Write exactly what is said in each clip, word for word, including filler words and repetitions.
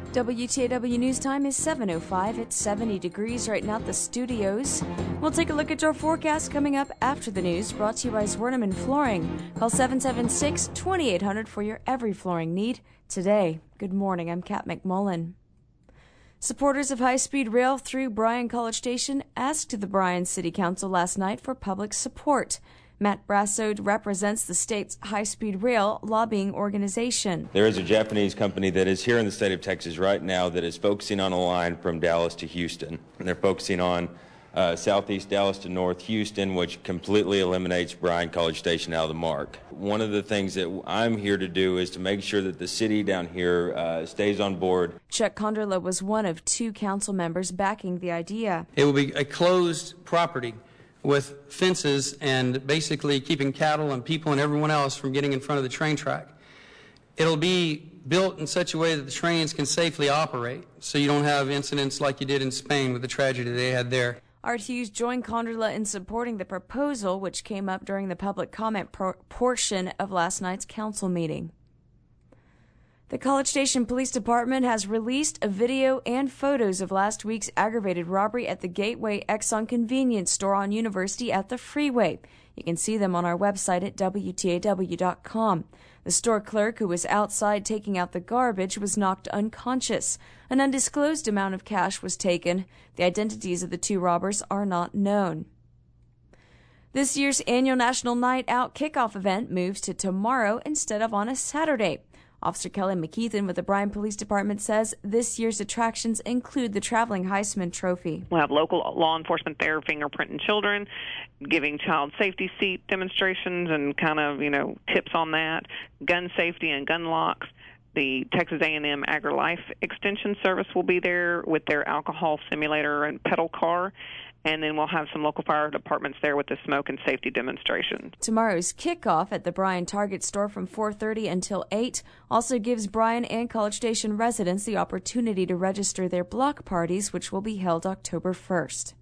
W T A W News Time is seven oh five. It's seventy degrees right now at the studios. We'll take a look at your forecast coming up after the news, brought to you by Zwerneman Flooring. Call seven seven six, two eight zero zero for your every flooring need today. Good morning, I'm Kat McMullen. Supporters of high-speed rail through Bryan College Station asked the Bryan City Council last night for public support. Matt Brasso represents the state's high-speed rail lobbying organization. There is a Japanese company that is here in the state of Texas right now that is focusing on a line from Dallas to Houston. And they're focusing on uh, southeast Dallas to north Houston, which completely eliminates Bryan College Station out of the mark. One of the things that I'm here to do is to make sure that the city down here uh, stays on board. Chuck Conderla was one of two council members backing the idea. It will be a closed property with fences and basically keeping cattle and people and everyone else from getting in front of the train track. It'll be built in such a way that the trains can safely operate, so you don't have incidents like you did in Spain with the tragedy they had there. Art Hughes joined Conderla in supporting the proposal, which came up during the public comment pro- portion of last night's council meeting. The College Station Police Department has released a video and photos of last week's aggravated robbery at the Gateway Exxon convenience store on University at the Freeway. You can see them on our website at W T A W dot com. The store clerk, who was outside taking out the garbage, was knocked unconscious. An undisclosed amount of cash was taken. The identities of the two robbers are not known. This year's annual National Night Out kickoff event moves to tomorrow instead of on a Saturday. Officer Kelly McKeithen with the Bryan Police Department says this year's attractions include the traveling Heisman Trophy. We'll have local law enforcement there fingerprinting children, giving child safety seat demonstrations and kind of, you know, tips on that, gun safety and gun locks. The Texas A and M AgriLife Extension Service will be there with their alcohol simulator and pedal car. And then we'll have some local fire departments there with the smoke and safety demonstration. Tomorrow's kickoff at the Bryan Target store from four thirty until eight also gives Bryan and College Station residents the opportunity to register their block parties, which will be held October first.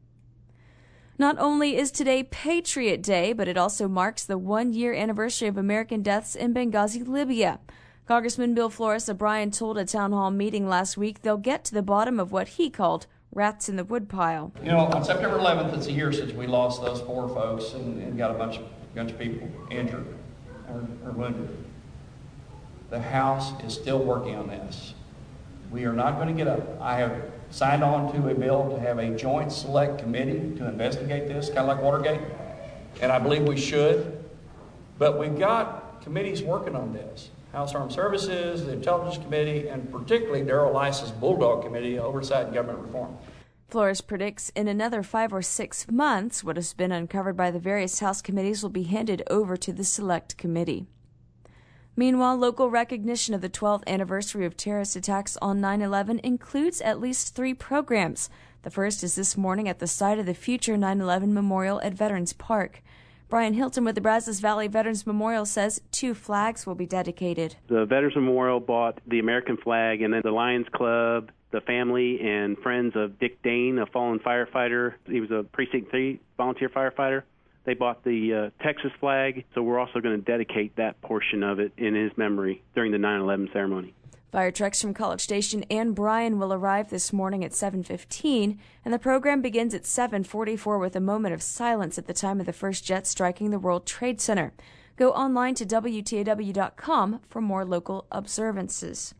Not only is today Patriot Day, but it also marks the one-year anniversary of American deaths in Benghazi, Libya. Congressman Bill Flores of Bryan told a town hall meeting last week they'll get to the bottom of what he called rats in the woodpile. You know, on September eleventh, it's a year since we lost those four folks and, and got a bunch of, bunch of people injured or, or wounded. The House is still working on this. We are not going to get up. I have signed on to a bill to have a joint select committee to investigate this, kind of like Watergate, and I believe we should. But we've got committees working on this. House Armed Services, the Intelligence Committee, and particularly Darrell Lice's Bulldog Committee, Oversight and Government Reform. Flores predicts in another five or six months, what has been uncovered by the various House committees will be handed over to the Select Committee. Meanwhile, local recognition of the twelfth anniversary of terrorist attacks on nine eleven includes at least three programs. The first is this morning at the site of the future nine eleven Memorial at Veterans Park. Brian Hilton with the Brazos Valley Veterans Memorial says two flags will be dedicated. The Veterans Memorial bought the American flag, and then the Lions Club, the family and friends of Dick Dane, a fallen firefighter. He was a Precinct three volunteer firefighter. They bought the uh, Texas flag, so we're also going to dedicate that portion of it in his memory during the nine eleven ceremony. Fire trucks from College Station and Bryan will arrive this morning at seven fifteen, and the program begins at seven forty-four with a moment of silence at the time of the first jet striking the World Trade Center. Go online to W T A W dot com for more local observances.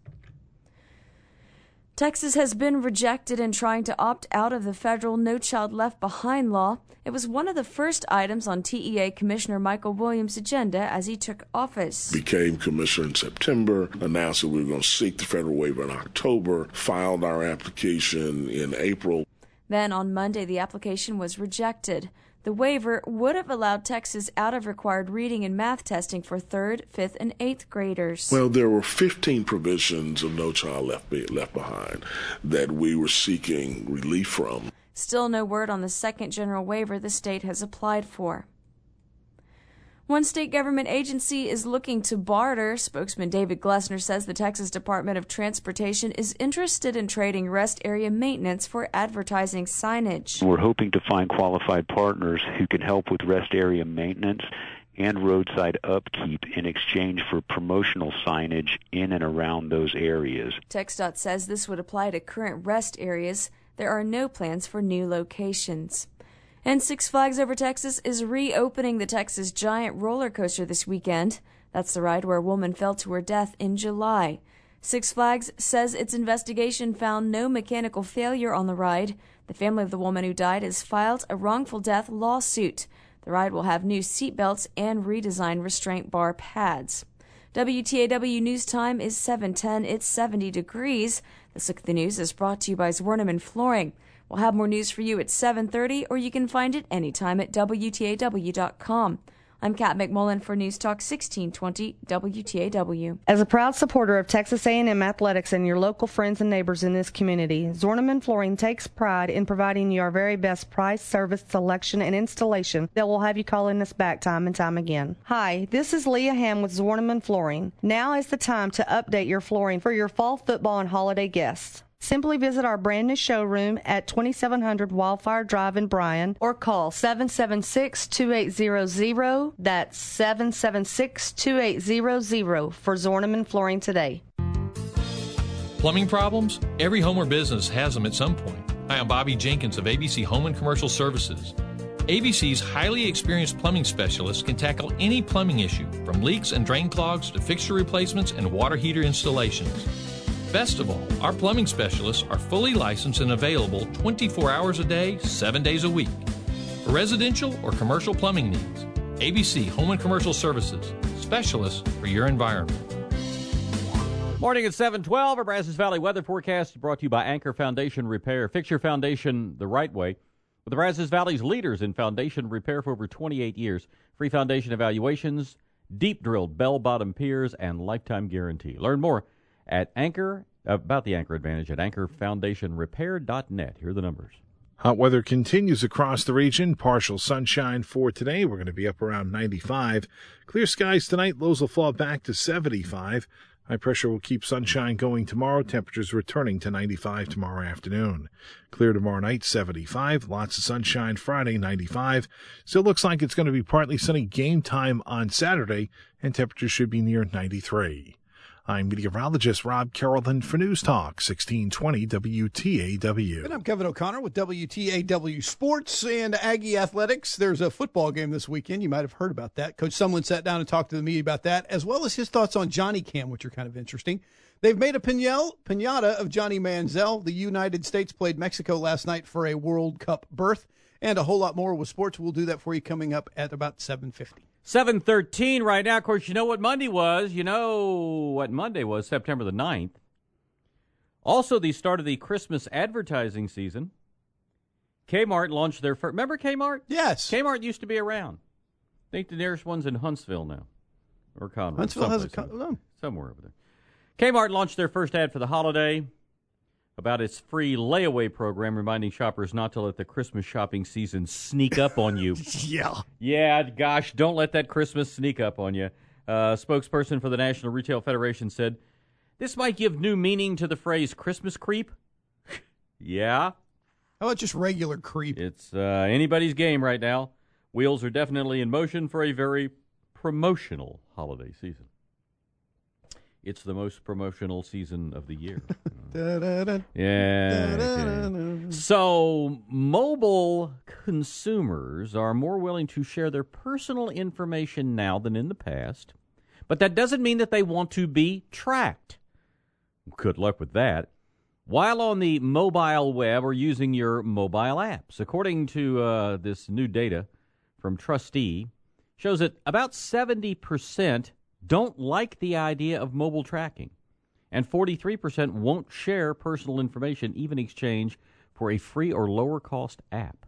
Texas has been rejected in trying to opt out of the federal No Child Left Behind law. It was one of the first items on T E A Commissioner Michael Williams' agenda as he took office. Became commissioner in September, announced that we were going to seek the federal waiver in October, filed our application in April. Then on Monday, the application was rejected. The waiver would have allowed Texas out of required reading and math testing for third, fifth, and eighth graders. Well, there were fifteen provisions of No Child Left, Be- Left Behind that we were seeking relief from. Still no word on the second general waiver the state has applied for. One state government agency is looking to barter. Spokesman David Glessner says the Texas Department of Transportation is interested in trading rest area maintenance for advertising signage. We're hoping to find qualified partners who can help with rest area maintenance and roadside upkeep in exchange for promotional signage in and around those areas. TxDOT says this would apply to current rest areas. There are no plans for new locations. And Six Flags Over Texas is reopening the Texas Giant roller coaster this weekend. That's the ride where a woman fell to her death in July. Six Flags says its investigation found no mechanical failure on the ride. The family of the woman who died has filed a wrongful death lawsuit. The ride will have new seatbelts and redesigned restraint bar pads. W T A W News Time is seven ten. It's seventy degrees. This Look at the News is brought to you by Zwerneman Flooring. We'll have more news for you at seven thirty, or you can find it anytime at W T A W dot com. I'm Kat McMullen for News Talk sixteen twenty W T A W. As a proud supporter of Texas A and M athletics and your local friends and neighbors in this community, Zwerneman Flooring takes pride in providing you our very best price, service, selection, and installation that will have you calling us back time and time again. Hi, this is Leah Ham with Zwerneman Flooring. Now is the time to update your flooring for your fall football and holiday guests. Simply visit our brand new showroom at twenty-seven hundred Wildfire Drive in Bryan or call seven seven six, two eight zero zero. That's seven seven six, two eight zero zero for Zwerneman Flooring today. Plumbing problems? Every home or business has them at some point. Hi, I'm Bobby Jenkins of A B C Home and Commercial Services. A B C's highly experienced plumbing specialists can tackle any plumbing issue, from leaks and drain clogs to fixture replacements and water heater installations. Best of all, our plumbing specialists are fully licensed and available twenty-four hours a day, seven days a week. For residential or commercial plumbing needs, A B C Home and Commercial Services, specialists for your environment. Morning at seven twelve, our Brazos Valley weather forecast is brought to you by Anchor Foundation Repair. Fix your foundation the right way with the Brazos Valley's leaders in foundation repair for over twenty-eight years. Free foundation evaluations, deep-drilled bell-bottom piers, and lifetime guarantee. Learn more at Anchor, about the Anchor Advantage at anchor foundation repair dot net. Here are the numbers. Hot weather continues across the region. Partial sunshine for today. We're going to be up around ninety-five. Clear skies tonight. Lows will fall back to seventy-five. High pressure will keep sunshine going tomorrow. Temperatures returning to ninety-five tomorrow afternoon. Clear tomorrow night, seventy-five. Lots of sunshine Friday, ninety-five. Still looks like it's going to be partly sunny game time on Saturday, and temperatures should be near ninety-three. I'm meteorologist Rob Carrollton for News Talk sixteen twenty W T A W. And I'm Kevin O'Connor with W T A W Sports and Aggie Athletics. There's a football game this weekend. You might have heard about that. Coach Sumlin sat down and talked to the media about that, as well as his thoughts on Johnny Cam, which are kind of interesting. They've made a piñata of Johnny Manziel. The United States played Mexico last night for a World Cup berth, and a whole lot more with sports. We'll do that for you coming up at about seven fifty. seven thirteen right now. Of course, you know what Monday was. You know what Monday was, September the ninth. Also, the start of the Christmas advertising season. Kmart launched their first. Remember Kmart? Yes. Kmart used to be around. I think the nearest one's in Huntsville now. Or Conroe. Huntsville has a con- somewhere, somewhere over there. Kmart launched their first ad for the holiday about its free layaway program, reminding shoppers not to let the Christmas shopping season sneak up on you. Yeah. Yeah, gosh, don't let that Christmas sneak up on you. Uh, spokesperson for the National Retail Federation said, this might give new meaning to the phrase Christmas creep. Yeah. How about just regular creep? It's uh, anybody's game right now. Wheels are definitely in motion for a very promotional holiday season. It's the most promotional season of the year. Yeah. So mobile consumers are more willing to share their personal information now than in the past, but that doesn't mean that they want to be tracked. Good luck with that. While on the mobile web or using your mobile apps, according to uh, this new data from Trustee, shows that about seventy percent don't like the idea of mobile tracking, and forty-three percent won't share personal information, even exchange for a free or lower-cost app.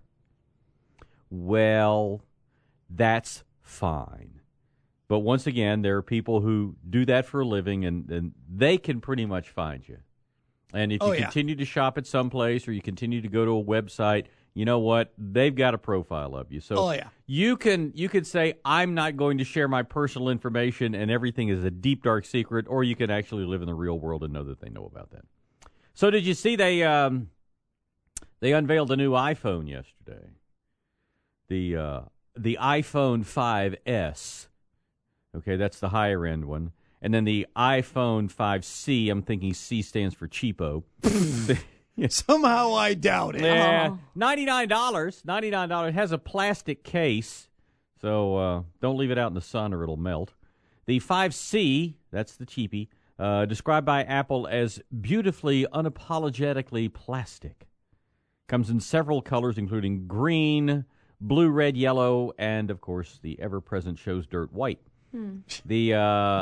Well, that's fine. But once again, there are people who do that for a living, and, and they can pretty much find you. And if you oh, yeah. continue to shop at some place or you continue to go to a website, you know what? They've got a profile of you. So oh, yeah. you can you can say, I'm not going to share my personal information and everything is a deep, dark secret, or you can actually live in the real world and know that they know about that. So did you see they um, they unveiled a new iPhone yesterday? The uh, the iPhone five S. Okay, that's the higher end one. And then the iPhone five C, I'm thinking C stands for cheapo. Somehow I doubt it. Yeah, Oh. ninety-nine dollars. ninety-nine dollars. It has a plastic case, so uh, don't leave it out in the sun or it'll melt. The five C, that's the cheapie, uh, described by Apple as beautifully, unapologetically plastic. Comes in several colors, including green, blue, red, yellow, and, of course, the ever-present shows dirt white. Hmm. The uh,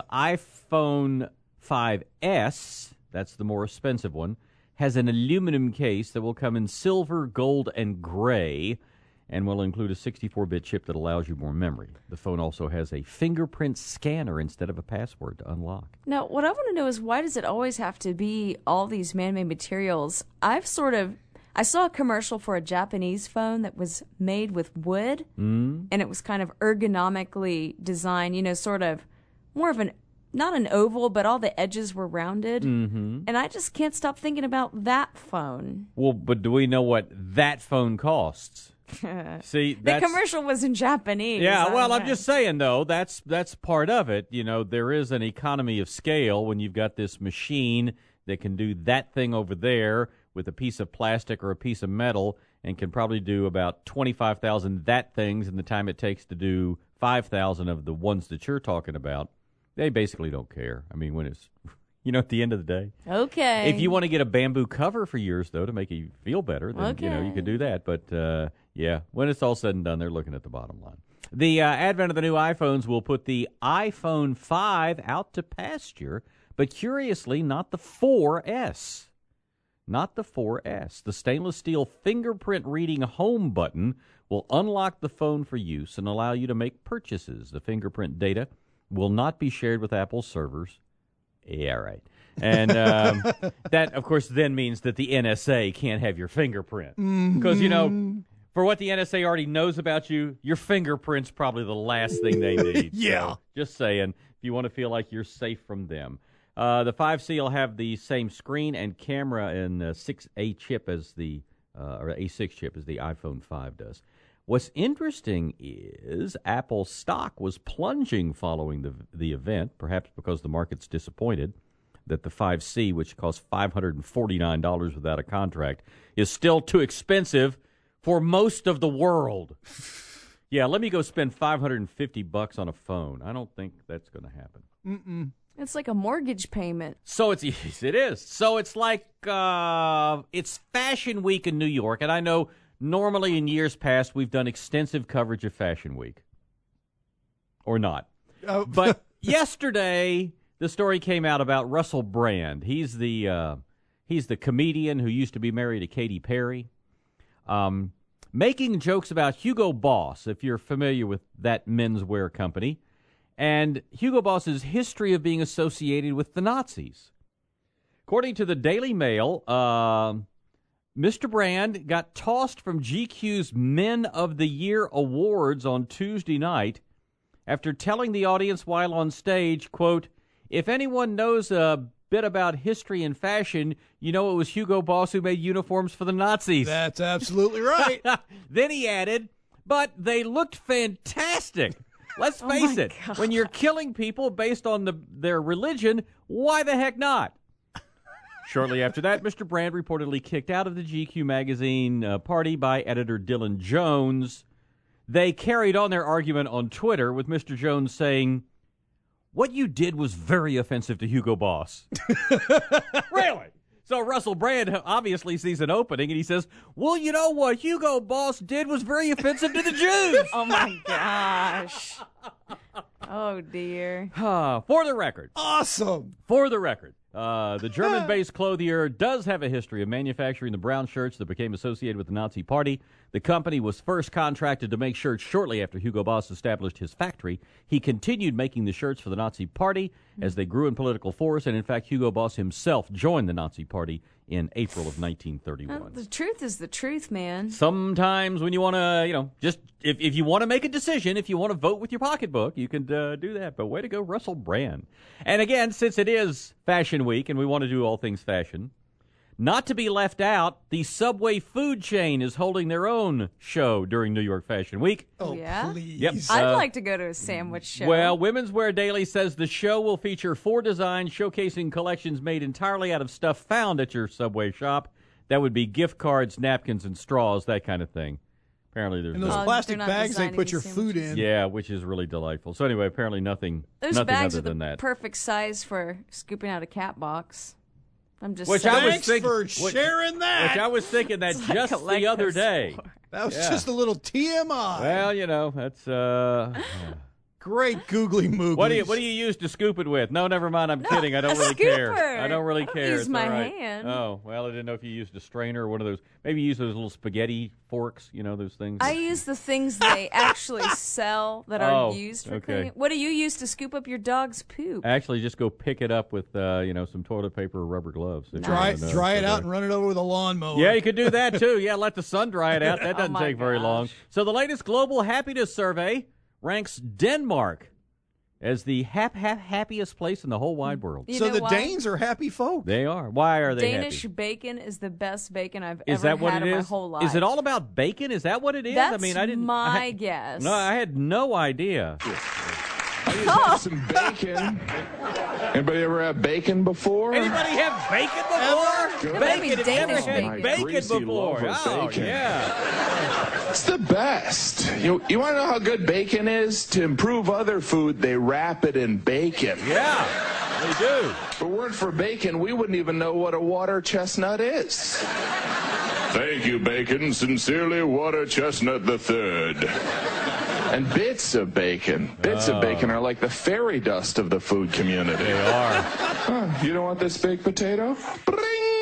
iPhone five S, that's the more expensive one, has an aluminum case that will come in silver, gold, and gray, and will include a sixty-four bit chip that allows you more memory. The phone also has a fingerprint scanner instead of a password to unlock. Now, what I want to know is why does it always have to be all these man-made materials? I've sort of, I saw a commercial for a Japanese phone that was made with wood, Mm. and it was kind of ergonomically designed, you know, sort of more of an, not an oval, but all the edges were rounded. Mm-hmm. And I just can't stop thinking about that phone. Well, but do we know what that phone costs? See, the that's, commercial was in Japanese. Yeah, I well, don't I'm know. just saying, though, that's that's part of it. You know, there is an economy of scale when you've got this machine that can do that thing over there with a piece of plastic or a piece of metal and can probably do about twenty-five thousand that things in the time it takes to do five thousand of the ones that you're talking about. They basically don't care. I mean, when it's, you know, at the end of the day. Okay. If you want to get a bamboo cover for yours, though, to make you feel better, then, you know, you Okay. could do that. But, uh, yeah, when it's all said and done, they're looking at the bottom line. The uh, advent of the new iPhones will put the iPhone five out to pasture, but curiously, not the four S. Not the four S. The stainless steel fingerprint reading home button will unlock the phone for use and allow you to make purchases. The fingerprint data will not be shared with Apple's servers. Yeah, right. And um, that, of course, then means that the N S A can't have your fingerprint. Because, you know, for what the N S A already knows about you, your fingerprint's probably the last thing they need. Yeah. So, just saying, if you want to feel like you're safe from them. Uh, the five C will have the same screen and camera and uh, six A chip as the, uh, or A six chip as the iPhone five does. What's interesting is Apple stock was plunging following the the event, perhaps because the market's disappointed that the five C, which costs five hundred forty-nine dollars without a contract, is still too expensive for most of the world. Yeah, let me go spend five hundred fifty bucks on a phone. I don't think that's going to happen. Mm-mm. It's like a mortgage payment. So it's yes, it is. So it's like uh, it's Fashion Week in New York, and I know normally in years past we've done extensive coverage of Fashion Week, or not. Oh. But yesterday the story came out about Russell Brand. He's the uh, he's the comedian who used to be married to Katy Perry, um, making jokes about Hugo Boss. If you're familiar with that menswear company. And Hugo Boss's history of being associated with the Nazis. According to the Daily Mail, uh, Mister Brand got tossed from G Q's Men of the Year awards on Tuesday night after telling the audience while on stage, quote, "If anyone knows a bit about history and fashion, you know it was Hugo Boss who made uniforms for the Nazis." That's absolutely right. Then he added, "But they looked fantastic." Let's Oh face my it, God. when you're killing people based on the, their religion, why the heck not? Shortly after that, Mister Brand reportedly kicked out of the G Q magazine uh, party by editor Dylan Jones. They carried on their argument on Twitter with Mister Jones saying, "What you did was very offensive to Hugo Boss." Really? So Russell Brand obviously sees an opening, and he says, "Well, you know what Hugo Boss did was very offensive to the Jews." Oh, my gosh. Oh, dear. For the record. Awesome. For the record. Uh, the German-based clothier does have a history of manufacturing the brown shirts that became associated with the Nazi Party. The company was first contracted to make shirts shortly after Hugo Boss established his factory. He continued making the shirts for the Nazi Party as they grew in political force, and in fact, Hugo Boss himself joined the Nazi Party in April of nineteen thirty-one. Uh, the truth is the truth, man. Sometimes when you want to, you know, just if, if you want to make a decision, if you want to vote with your pocketbook, you can uh, do that. But way to go, Russell Brand. And again, since it is Fashion Week and we want to do all things fashion, Not to be left out, the Subway food chain is holding their own show during New York Fashion Week. Oh, yeah? please. Yep. I'd Uh, like to go to a sandwich show. Well, Women's Wear Daily says the show will feature four designs showcasing collections made entirely out of stuff found at your Subway shop. That would be gift cards, napkins, and straws, that kind of thing. Apparently there's And those no- Oh, plastic they're not bags they designing put these your food in. Yeah, which is really delightful. So anyway, apparently nothing, Those nothing bags other are the than that. perfect size for scooping out a cat box. I'm just Which saying. I was Thanks thinking- for which- sharing that. Which I was thinking that It's like just a leg the other goes day. forward. That was Yeah. just a little T M I. Well, you know, that's uh. Great googly moogly. What do you What do you use to scoop it with? No, never mind. I'm No, kidding. I don't a really care. scooper. I don't really I don't care. use It's my all right. hand. Oh well, I didn't know if you used a strainer or one of those. Maybe you use those little spaghetti forks. You know those things. I use the things they actually sell that are Oh, used for okay. cleaning. What do you use to scoop up your dog's poop? Actually, just go pick it up with uh, you know some toilet paper or rubber gloves. if you Dry, wanna know. dry it So out there. and run it over with a lawnmower. Yeah, you could do that too. Yeah, let the sun dry it out. That Oh doesn't my take very long. gosh. So the latest global happiness survey ranks Denmark as the hap hap happiest place in the whole wide world. You so know the why? Danes are happy folk. They are. Why are they Danish happy? bacon is the best bacon I've Is ever that what had it in is? my whole life. Is it all about bacon? Is that what it is? That's I mean, I didn't. my I had- guess. No, I had no idea. I just have some bacon. Anybody ever had bacon before? Anybody have bacon before? Good. Maybe Bacon. Have you ever Danish had bacon. bacon Greasy before? love of Oh, bacon. yeah. It's the best. You, you want to know how good bacon is? To improve other food, they wrap it in bacon. Yeah, they do. If it weren't for bacon, we wouldn't even know what a water chestnut is. Thank you, bacon. Sincerely, Water Chestnut the Third. And bits of bacon. Bits Oh. of bacon are like the fairy dust of the food community. They are. Huh, you don't want this baked potato? Bring!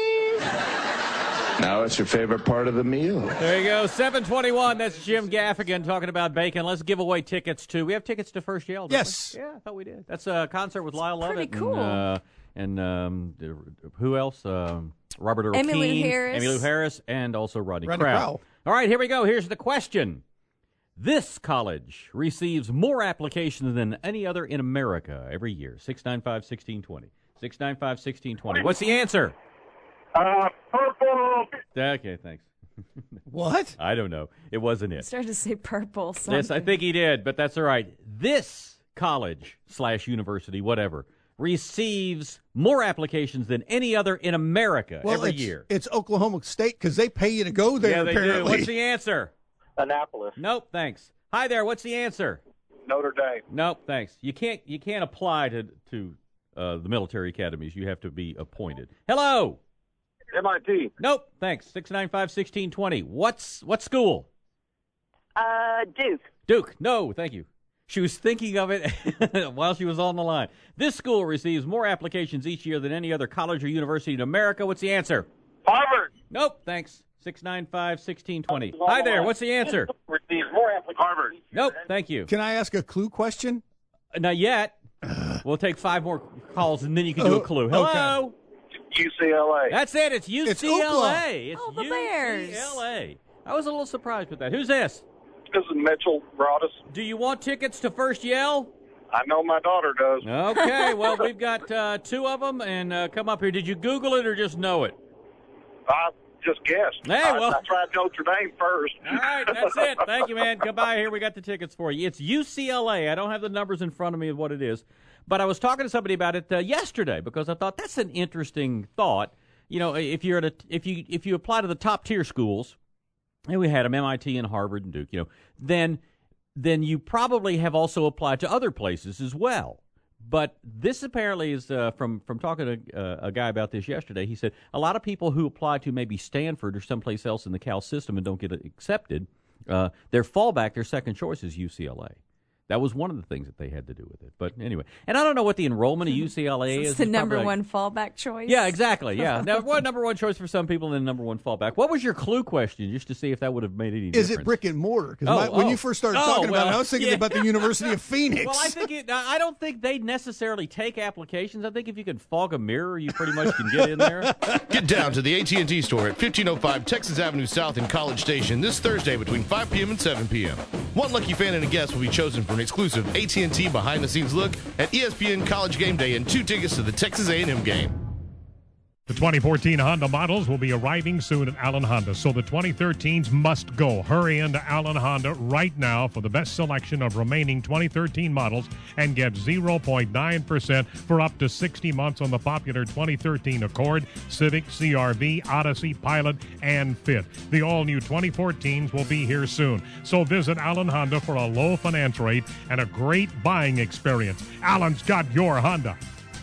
Now it's your favorite part of the meal. There you go. seven twenty-one. That's Jim Gaffigan talking about bacon. Let's give away tickets to. We have tickets to First Yell. Don't Yes. we? Yeah, I thought we did. That's a concert with Lyle Pretty Lovett. cool. And, uh, and um, who else? Um, Robert Earl Emmylou Keane, Harris. Emmylou Harris, and also Rodney, Rodney Crowell. Crowell. All right, here we go. Here's the question. This college receives more applications than any other in America every year. six nine five, one six two zero. six nine five, one six two zero. What's the answer? Uh, purple. Okay, thanks. What? I don't know. It wasn't I it. started to say purple. Something. Yes, I think he did, but that's all right. This college slash university, whatever, receives more applications than any other in America Well, every it's, year. it's Oklahoma State because they pay you to go there. Yeah, they apparently. do. What's the answer? Annapolis. Nope, thanks. Hi there. What's the answer? Notre Dame. Nope, thanks. You can't. You can't apply to to uh, the military academies. You have to be appointed. Hello. M I T. Nope, thanks. Six nine five sixteen twenty. What's what school? Uh, Duke. Duke. No, thank you. She was thinking of it while she was on the line. This school receives more applications each year than any other college or university in America. What's the answer? Harvard. Nope, thanks. Six nine five sixteen twenty. Hi there. What's the answer? Receives more applications. Harvard. Nope, thank you. Can I ask a clue question? Uh, Not yet. We'll take five more calls and then you can do Oh, a clue. Hello. U C L A. That's it. It's U C L A. It's, Oh, the Bears. U C L A. I was a little surprised with that. Who's this? This is Mitchell Broadus. Do you want tickets to First Yell? I know my daughter does. Okay. Well, we've got uh, two of them, and uh, come up here. Did you Google it or just know it? I just guessed. Hey, I, well- I tried Notre Dame first. All right, that's it. Thank you, man. Come by here. We got the tickets for you. It's U C L A. I don't have the numbers in front of me of what it is, but I was talking to somebody about it uh, yesterday because I thought that's an interesting thought. You know, if you're at a, if you if you apply to the top tier schools, and we had them, M I T and Harvard and Duke, you know, then then you probably have also applied to other places as well. But this apparently is uh, from from talking to uh, a guy about this yesterday. He said a lot of people who apply to maybe Stanford or someplace else in the Cal system and don't get accepted, uh, their fallback, their second choice is U C L A. That was one of the things that they had to do with it. But anyway, and I don't know what the enrollment of U C L A is. It's the It's number probably one fallback choice. Yeah, exactly. Yeah, now, one number one choice for some people, and then number one fallback. What was your clue question, just to see if that would have made any Is difference? it brick and mortar? Because Oh, when oh. you first started Oh, talking about well, it, I was thinking yeah. about the University of Phoenix. Well, I think it, I don't think they necessarily take applications. I think if you can fog a mirror, you pretty much can get in there. Get down to the A T and T store at fifteen oh five Texas Avenue South in College Station this Thursday between five p.m. and seven p.m. One lucky fan and a guest will be chosen for an exclusive A T and T behind-the-scenes look at E S P N College Game Day and two tickets to the Texas A and M game. The twenty fourteen Honda models will be arriving soon at Allen Honda, so the twenty thirteens must go. Hurry into Allen Honda right now for the best selection of remaining twenty thirteen models and get zero point nine percent for up to sixty months on the popular twenty thirteen Accord, Civic, C R V, Odyssey, Pilot, and Fit. The all-new twenty fourteens will be here soon, so visit Allen Honda for a low finance rate and a great buying experience. Allen's got your Honda.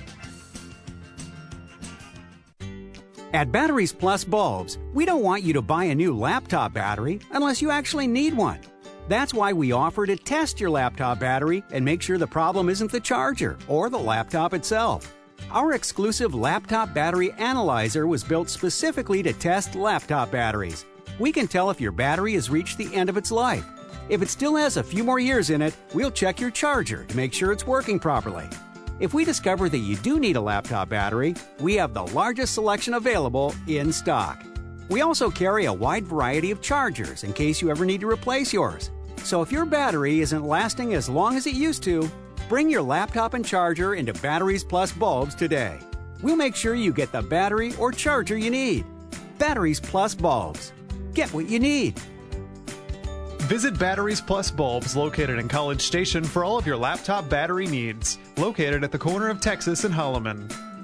At Batteries Plus Bulbs, we don't want you to buy a new laptop battery unless you actually need one. That's why we offer to test your laptop battery and make sure the problem isn't the charger or the laptop itself. Our exclusive laptop battery analyzer was built specifically to test laptop batteries. We can tell if your battery has reached the end of its life. If it still has a few more years in it, we'll check your charger to make sure it's working properly. If we discover that you do need a laptop battery, we have the largest selection available in stock. We also carry a wide variety of chargers in case you ever need to replace yours. So if your battery isn't lasting as long as it used to, bring your laptop and charger into Batteries Plus Bulbs today. We'll make sure you get the battery or charger you need. Batteries Plus Bulbs. Get what you need. Visit Batteries Plus Bulbs located in College Station for all of your laptop battery needs. Located at the corner of Texas and Holloman.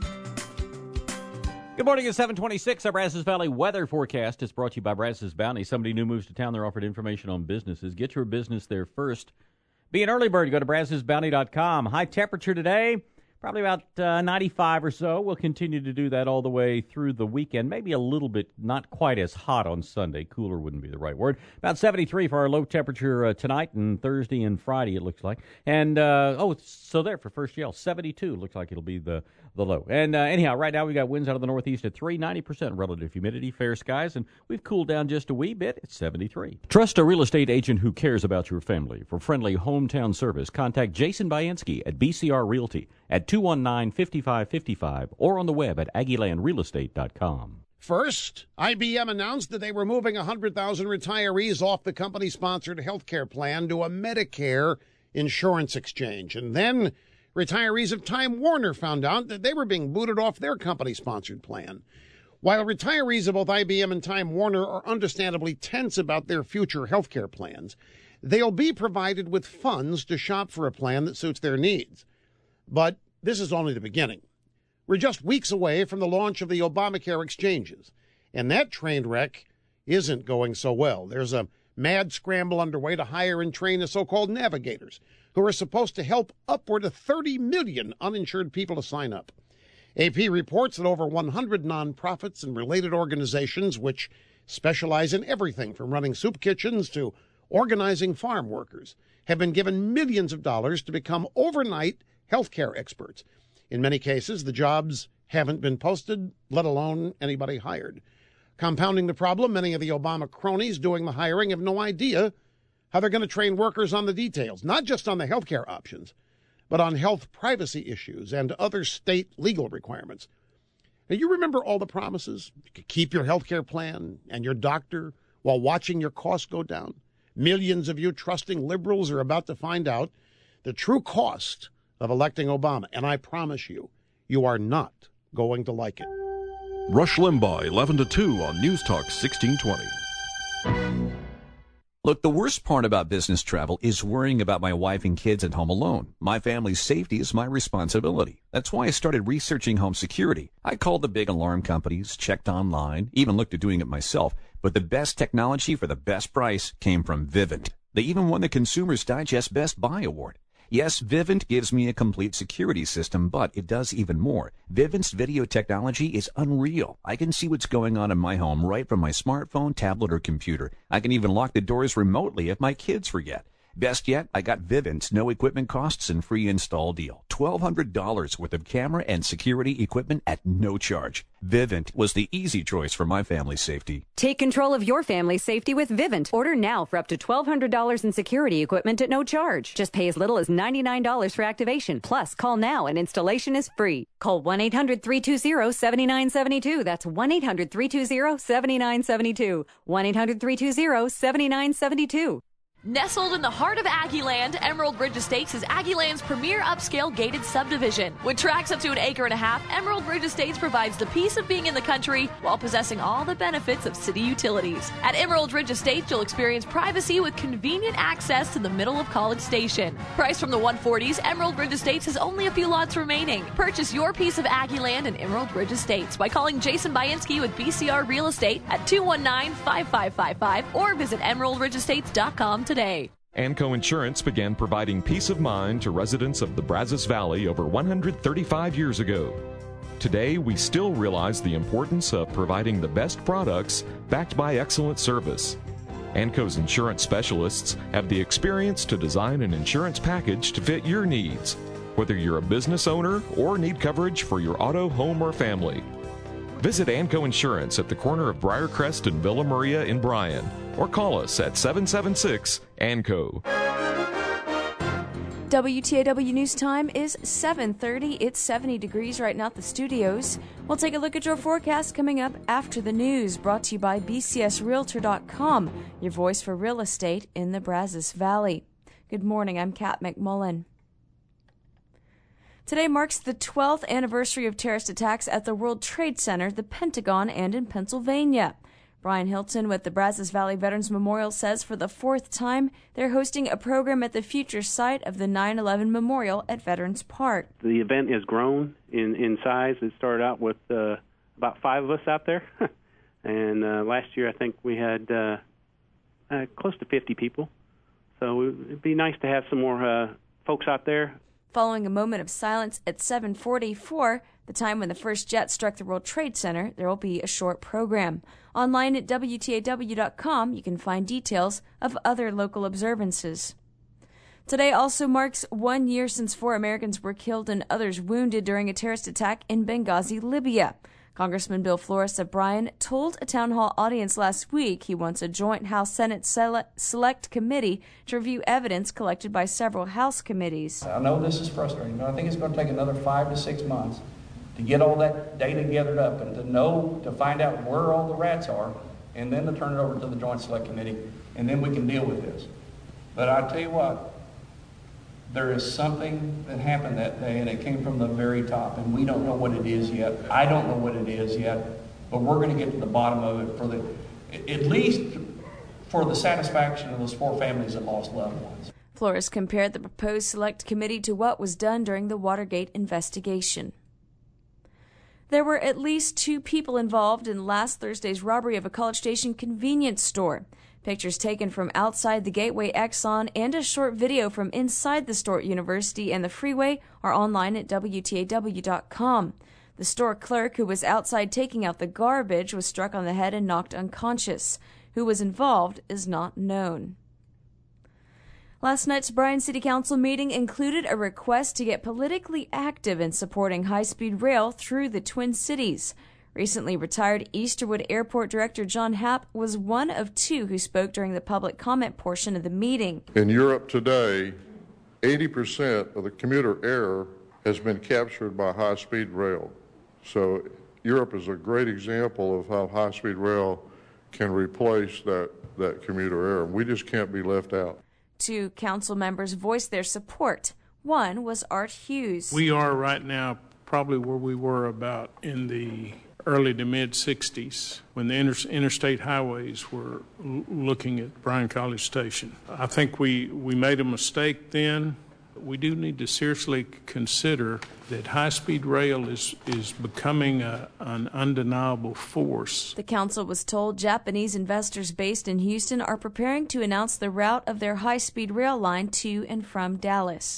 Good morning at seven twenty-six. Our Brazos Valley weather forecast is brought to you by Brazos Bounty. Somebody new moves to town. They're offered information on businesses. Get your business there first. Be an early bird. Go to brazos bounty dot com. High temperature today, probably about uh, ninety-five or so. We'll continue to do that all the way through the weekend. Maybe a little bit, not quite as hot on Sunday. Cooler wouldn't be the right word. About seventy-three for our low temperature uh, tonight and Thursday and Friday, it looks like. And, uh, oh, so there for first yell, seventy-two looks like it'll be the, the low. And uh, anyhow, right now we got winds out of the northeast at three, ninety percent relative humidity, fair skies, and we've cooled down just a wee bit. It's seventy-three. Trust a real estate agent who cares about your family. For friendly hometown service, contact Jason Bainski at B C R Realty at two one nine, five five five five or on the web at aggie land real estate dot com. First, I B M announced that they were moving one hundred thousand retirees off the company-sponsored health care plan to a Medicare insurance exchange. And then retirees of Time Warner found out that they were being booted off their company-sponsored plan. While retirees of both I B M and Time Warner are understandably tense about their future health care plans, they'll be provided with funds to shop for a plan that suits their needs. But this is only the beginning. We're just weeks away from the launch of the Obamacare exchanges, and that train wreck isn't going so well. There's a mad scramble underway to hire and train the so-called navigators, who are supposed to help upward of thirty million uninsured people to sign up. A P reports that over one hundred nonprofits and related organizations, which specialize in everything from running soup kitchens to organizing farm workers, have been given millions of dollars to become overnight healthcare experts. In many cases, the jobs haven't been posted, let alone anybody hired. Compounding the problem, many of the Obama cronies doing the hiring have no idea how they're going to train workers on the details, not just on the healthcare options, but on health privacy issues and other state legal requirements. Now, you remember all the promises? You could keep your healthcare plan and your doctor while watching your costs go down. Millions of you trusting liberals are about to find out the true cost of electing Obama, and I promise you, you are not going to like it. Rush Limbaugh, eleven to two on News Talk sixteen twenty. Look, the worst part about business travel is worrying about my wife and kids at home alone. My family's safety is my responsibility. That's why I started researching home security. I called the big alarm companies, checked online, even looked at doing it myself. But the best technology for the best price came from Vivint. They even won the Consumer's Digest Best Buy Award. Yes, Vivint gives me a complete security system, but it does even more. Vivint's video technology is unreal. I can see what's going on in my home right from my smartphone, tablet, or computer. I can even lock the doors remotely if my kids forget. Best yet, I got Vivint's no equipment costs and free install deal. twelve hundred dollars worth of camera and security equipment at no charge. Vivint was the easy choice for my family's safety. Take control of your family's safety with Vivint. Order now for up to twelve hundred dollars in security equipment at no charge. Just pay as little as ninety-nine dollars for activation. Plus, call now and installation is free. Call one eight hundred, three two zero, seven nine seven two. That's one eight hundred, three two zero, seven nine seven two. one eight hundred, three two zero, seven nine seven two. Nestled in the heart of Aggieland, Emerald Ridge Estates is Aggieland's premier upscale gated subdivision. With tracts up to an acre and a half, Emerald Ridge Estates provides the peace of being in the country while possessing all the benefits of city utilities. At Emerald Ridge Estates, you'll experience privacy with convenient access to the middle of College Station. Priced from the one forties, Emerald Ridge Estates has only a few lots remaining. Purchase your piece of Aggieland and Emerald Ridge Estates by calling Jason Bainski with B C R Real Estate at two one nine, five five five five or visit emerald ridge estates dot com today. Today. Anco Insurance began providing peace of mind to residents of the Brazos Valley over one hundred thirty-five years ago. Today, we still realize the importance of providing the best products backed by excellent service. Anco's insurance specialists have the experience to design an insurance package to fit your needs, whether you're a business owner or need coverage for your auto, home, or family. Visit Anco Insurance at the corner of Briarcrest and Villa Maria in Bryan, or call us at seven seven six A N C O. W T A W News Time is seven thirty. It's seventy degrees right now at the studios. We'll take a look at your forecast coming up after the news, brought to you by B C S Realtor dot com, your voice for real estate in the Brazos Valley. Good morning, I'm Kat McMullen. Today marks the twelfth anniversary of terrorist attacks at the World Trade Center, the Pentagon, and in Pennsylvania. Brian Hilton with the Brazos Valley Veterans Memorial says for the fourth time they're hosting a program at the future site of the nine eleven Memorial at Veterans Park. The event has grown in, in size. It started out with uh, about five of us out there. and uh, last year I think we had uh, uh, close to fifty people. So it would be nice to have some more uh, folks out there. Following a moment of silence at seven forty-four, the time when the first jet struck the World Trade Center, there will be a short program. Online at W T A W dot com, you can find details of other local observances. Today also marks one year since four Americans were killed and others wounded during a terrorist attack in Benghazi, Libya. Congressman Bill Flores of Bryan told a town hall audience last week he wants a joint House-Senate Select Committee to review evidence collected by several House committees. I know this is frustrating, but I think it's going to take another five to six months to get all that data gathered up and to know, to find out where all the rats are, and then to turn it over to the Joint Select Committee, and then we can deal with this. But I tell you what, there is something that happened that day, and it came from the very top, and we don't know what it is yet. I don't know what it is yet, but we're going to get to the bottom of it for the, at least for the satisfaction of those four families that lost loved ones. Flores compared the proposed Select Committee to what was done during the Watergate investigation. There were at least two people involved in last Thursday's robbery of a College Station convenience store. Pictures taken from outside the Gateway Exxon and a short video from inside the store at University and the freeway are online at W T A W dot com. The store clerk who was outside taking out the garbage was struck on the head and knocked unconscious. Who was involved is not known. Last night's Bryan City Council meeting included a request to get politically active in supporting high-speed rail through the Twin Cities. Recently retired Easterwood Airport Director John Happ was one of two who spoke during the public comment portion of the meeting. In Europe today, eighty percent of the commuter air has been captured by high-speed rail. So Europe is a great example of how high-speed rail can replace that, that commuter air. We just can't be left out. Two council members voiced their support. One was Art Hughes. We are right now probably where we were about in the early to mid-sixties when the inter- interstate highways were l- looking at Bryan College Station. I think we, we made a mistake then. We do need to seriously consider that high-speed rail is, is becoming a, an undeniable force. The council was told Japanese investors based in Houston are preparing to announce the route of their high-speed rail line to and from Dallas.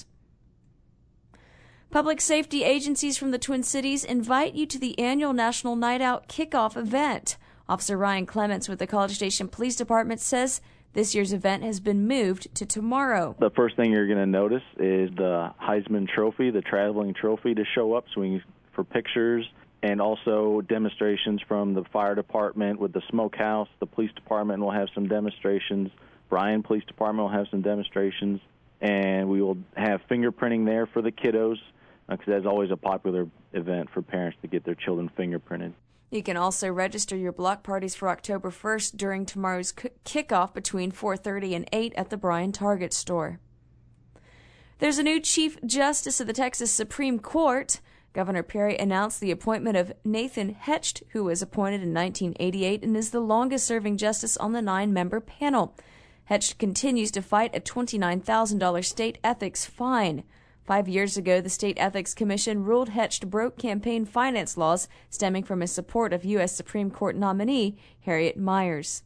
Public safety agencies from the Twin Cities invite you to the annual National Night Out Kickoff event. Officer Ryan Clements with the College Station Police Department says this year's event has been moved to tomorrow. The first thing you're going to notice is the Heisman Trophy, the traveling trophy, to show up so we, for pictures, and also demonstrations from the fire department with the smokehouse. The police department will have some demonstrations. Bryan Police Department will have some demonstrations. And we will have fingerprinting there for the kiddos, because that's always a popular event for parents to get their children fingerprinted. You can also register your block parties for October first during tomorrow's k- kickoff between four thirty and eight at the Bryan Target store. There's a new Chief Justice of the Texas Supreme Court. Governor Perry announced the appointment of Nathan Hecht, who was appointed in nineteen eighty-eight and is the longest-serving justice on the nine-member panel. Hecht continues to fight a twenty-nine thousand dollars state ethics fine. Five years ago, the State Ethics Commission ruled Hecht broke campaign finance laws stemming from his support of U S Supreme Court nominee Harriet Miers.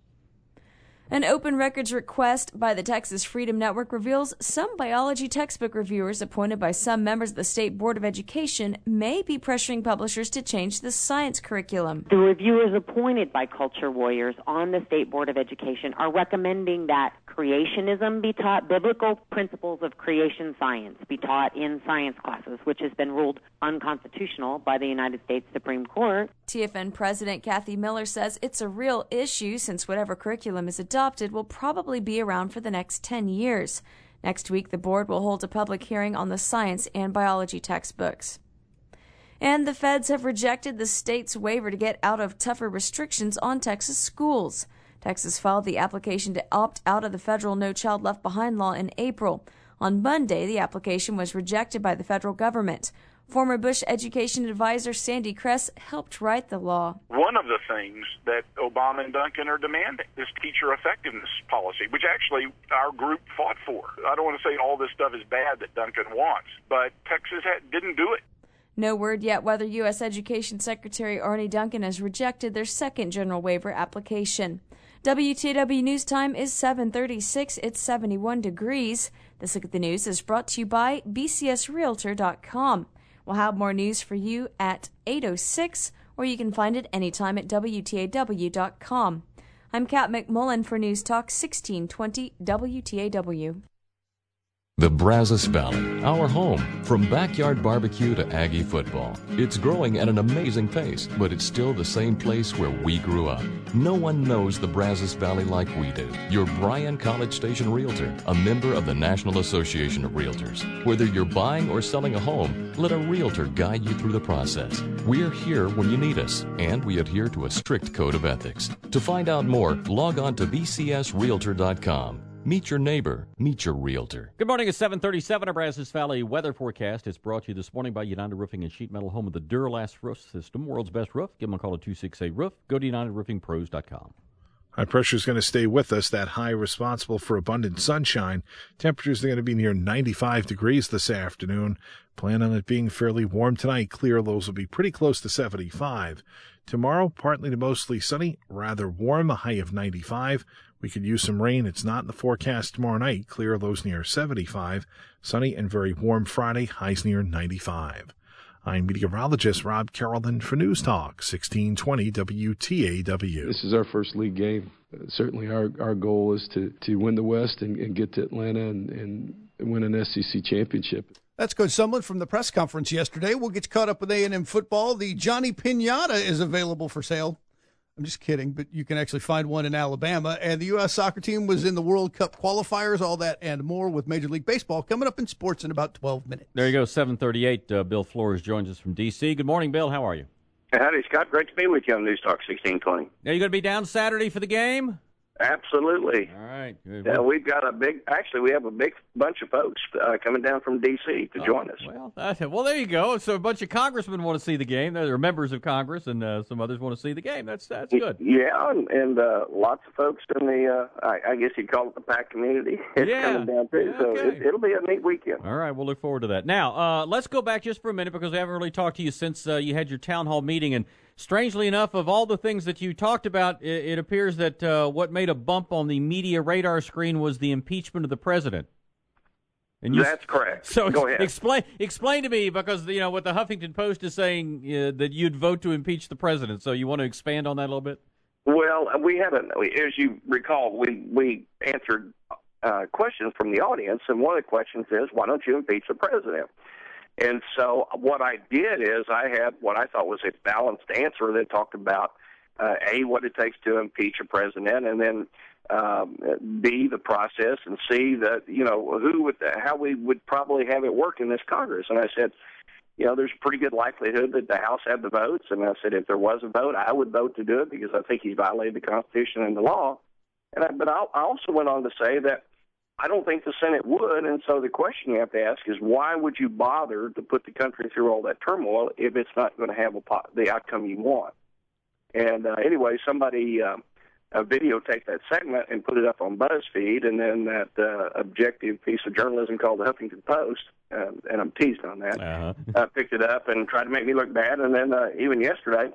An open records request by the Texas Freedom Network reveals some biology textbook reviewers appointed by some members of the State Board of Education may be pressuring publishers to change the science curriculum. The reviewers appointed by Culture Warriors on the State Board of Education are recommending that creationism be taught, biblical principles of creation science be taught in science classes, which has been ruled unconstitutional by the United States Supreme Court. T F N President Kathy Miller says it's a real issue since whatever curriculum is adopted will probably be around for the next ten years. Next week, the board will hold a public hearing on the science and biology textbooks. And the feds have rejected the state's waiver to get out of tougher restrictions on Texas schools. Texas filed the application to opt out of the federal No Child Left Behind law in April. On Monday, the application was rejected by the federal government. Former Bush education advisor Sandy Kress helped write the law. One of the things that Obama and Duncan are demanding is teacher effectiveness policy, which actually our group fought for. I don't want to say all this stuff is bad that Duncan wants, but Texas had, didn't do it. No word yet whether U S Education Secretary Arne Duncan has rejected their second general waiver application. W T W News Time is seven thirty-six. It's seventy-one degrees. This Look at the News is brought to you by B C S Realtor dot com. We'll have more news for you at eight oh six, or you can find it anytime at W T A W dot com. I'm Kat McMullen for News Talk sixteen twenty W T A W. The Brazos Valley, our home. From backyard barbecue to Aggie football. It's growing at an amazing pace, but it's still the same place where we grew up. No one knows the Brazos Valley like we do. Your Bryan College Station Realtor, a member of the National Association of Realtors. Whether you're buying or selling a home, let a realtor guide you through the process. We're here when you need us, and we adhere to a strict code of ethics. To find out more, log on to B C S Realtor dot com. Meet your neighbor. Meet your realtor. Good morning. It's seven thirty-seven. Our Brazos Valley weather forecast is brought to you this morning by United Roofing and Sheet Metal, home of the Duralast roof system, world's best roof. Give them a call at two six eight roof. Go to United Roofing Pros dot com. High pressure is going to stay with us. That high responsible for abundant sunshine. Temperatures are going to be near ninety-five degrees this afternoon. Plan on it being fairly warm tonight. Clear lows will be pretty close to seventy-five. Tomorrow, partly to mostly sunny, rather warm, a high of ninety-five. We could use some rain. It's not in the forecast tomorrow night. Clear lows near seventy-five. Sunny and very warm Friday. Highs near ninety-five. I'm meteorologist Rob Carrollton for News Talk sixteen twenty W T A W. This is our first league game. Uh, certainly our, our goal is to, to win the West and, and get to Atlanta and, and win an S E C championship. That's Coach Sumlin from the press conference yesterday. We'll get you caught up with A and M football. The Johnny Piñata is available for sale. I'm just kidding, but you can actually find one in Alabama. And the U S soccer team was in the World Cup qualifiers, all that and more with Major League Baseball coming up in sports in about twelve minutes. There you go, seven thirty-eight. Uh, Bill Flores joins us from D C. Good morning, Bill. How are you? Howdy, Scott. Great to be with you on News Talk sixteen twenty. Are you going to be down Saturday for the game? Absolutely. All right. Good. Yeah, we've got a big, actually, we have a big bunch of folks uh, coming down from D C to oh, join us. Well, uh, well, there you go. So a bunch of congressmen want to see the game. There are members of Congress, and uh, some others want to see the game. That's that's good. Yeah, and, and uh, lots of folks in the, uh, I, I guess you'd call it the PAC community. It's yeah. coming down too, yeah, so okay. it, it'll be a neat weekend. All right, we'll look forward to that. Now, uh, let's go back just for a minute because we haven't really talked to you since uh, you had your town hall meeting, and strangely enough, of all the things that you talked about, it, it appears that uh, what made a bump on the media radar screen was the impeachment of the president. And you, That's correct. So go ahead. Explain, explain to me, because you know what the Huffington Post is saying uh, that you'd vote to impeach the president. So you want to expand on that a little bit? Well, we haven't. As you recall, we we answered uh, questions from the audience, and one of the questions is, why don't you impeach the president? And so what I did is I had what I thought was a balanced answer that talked about, uh, A, what it takes to impeach a president, and then um, B, the process, and C, that, you know, who would, how we would probably have it work in this Congress. And I said, you know, there's a pretty good likelihood that the House had the votes. And I said, if there was a vote, I would vote to do it because I think he's violated the Constitution and the law. And I, but I, I also went on to say that I don't think the Senate would. And so the question you have to ask is, why would you bother to put the country through all that turmoil if it's not going to have a, the outcome you want? And uh, anyway, somebody uh, uh, videotaped that segment and put it up on BuzzFeed, and then that uh, objective piece of journalism called the Huffington Post, uh, and I'm teased on that, uh-huh. uh, picked it up and tried to make me look bad. And then uh, even yesterday,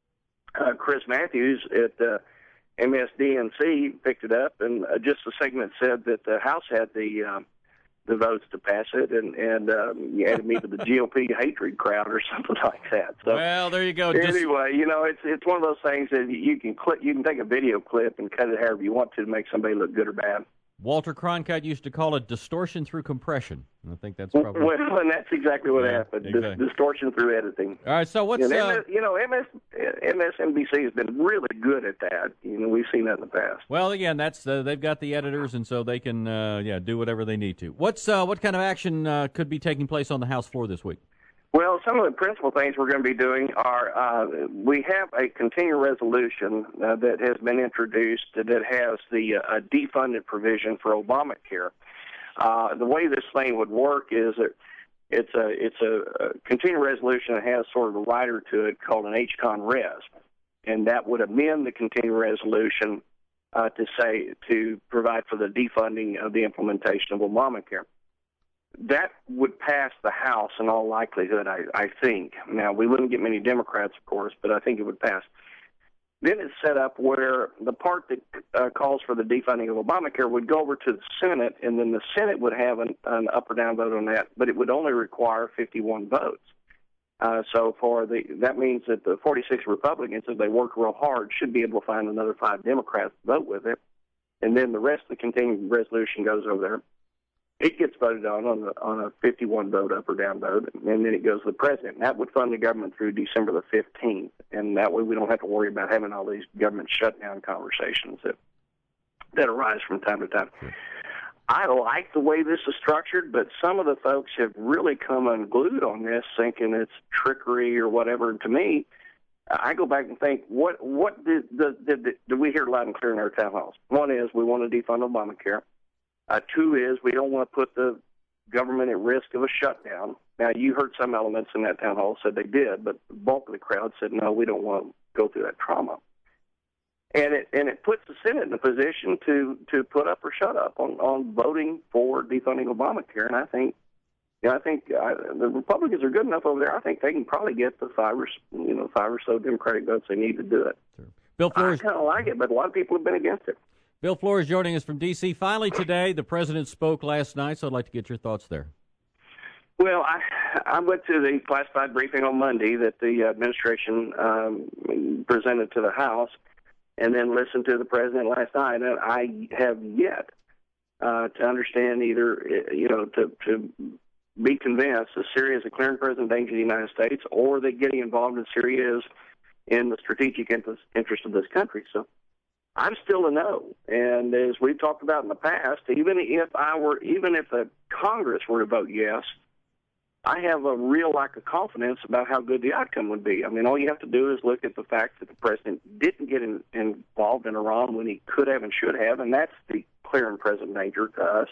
uh, Chris Matthews at uh, M S D N C picked it up, and uh, just the segment said that the House had the um, the votes to pass it, and and um, you added me to the G O P hatred crowd or something like that. So well, there you go. Anyway, Just... you know, it's it's one of those things that you can clip, you can take a video clip and cut it however you want to to make somebody look good or bad. Walter Cronkite used to call it distortion through compression. I think that's probably... Well, and that's exactly what yeah, happened, exactly. Dis- distortion through editing. All right, so what's... And uh... M S, you know, M S, M S N B C has been really good at that. You know, we've seen that in the past. Well, again, that's uh, they've got the editors, and so they can, uh, yeah, do whatever they need to. What's uh, What kind of action uh, could be taking place on the House floor this week? Well, some of the principal things we're going to be doing are uh, we have a continuing resolution uh, that has been introduced that has the uh, defunded provision for Obamacare. Uh, the way this thing would work is that it's a it's a, a continuing resolution that has sort of a rider to it called an H Con Res, and that would amend the continuing resolution uh, to say to provide for the defunding of the implementation of Obamacare. That would pass the House in all likelihood, I, I think. Now, we wouldn't get many Democrats, of course, but I think it would pass. Then it's set up where the part that uh, calls for the defunding of Obamacare would go over to the Senate, and then the Senate would have an, an up or down vote on that, but it would only require fifty-one votes. Uh, so for the that means that the forty-six Republicans, if they work real hard, should be able to find another five Democrats to vote with it, and then the rest of the continuing resolution goes over there. It gets voted on on a, on a fifty-one vote up or down vote, and then it goes to the president. And that would fund the government through December the fifteenth, and that way we don't have to worry about having all these government shutdown conversations that that arise from time to time. I like the way this is structured, but some of the folks have really come unglued on this, thinking it's trickery or whatever. And to me, I go back and think, what what did, did, did, did we hear loud and clear in our town halls? One is we want to defund Obamacare. Uh, two is we don't want to put the government at risk of a shutdown. Now, you heard some elements in that town hall said they did, but the bulk of the crowd said, no, we don't want to go through that trauma. And it and it puts the Senate in a position to, to put up or shut up on, on voting for defunding Obamacare. And I think, you know, I think uh, the Republicans are good enough over there. I think they can probably get the five or you know five or so Democratic votes they need to do it. Sure. Bill Flores, I kind of like it, but a lot of people have been against it. Bill Flores joining us from D C Finally today, the president spoke last night, so I'd like to get your thoughts there. Well, I, I went to the classified briefing on Monday that the administration um, presented to the House, and then listened to the president last night. And I have yet uh, to understand either, you know, to, to be convinced that Syria is a clear and present danger to the United States, or that getting involved in Syria is in the strategic interest, interest of this country. So I'm still a no. And as we've talked about in the past, even if I were, even if the Congress were to vote yes, I have a real lack of confidence about how good the outcome would be. I mean, all you have to do is look at the fact that the president didn't get in, involved in Iran when he could have and should have, and that's the clear and present danger to us.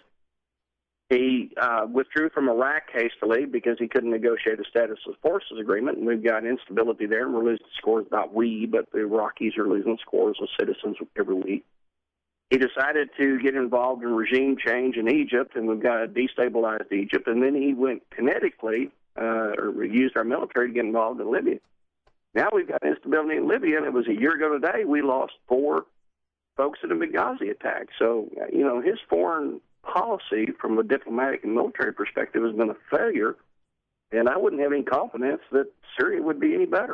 He uh, withdrew from Iraq hastily because he couldn't negotiate a status of forces agreement, and we've got instability there, and we're losing scores, not we, but the Iraqis are losing scores with citizens every week. He decided to get involved in regime change in Egypt, and we've got a destabilized Egypt, and then he went kinetically, uh, or used our military to get involved in Libya. Now we've got instability in Libya, and it was a year ago today we lost four folks in a Benghazi attack. So, you know, his foreign policy from a diplomatic and military perspective has been a failure, and I wouldn't have any confidence that Syria would be any better.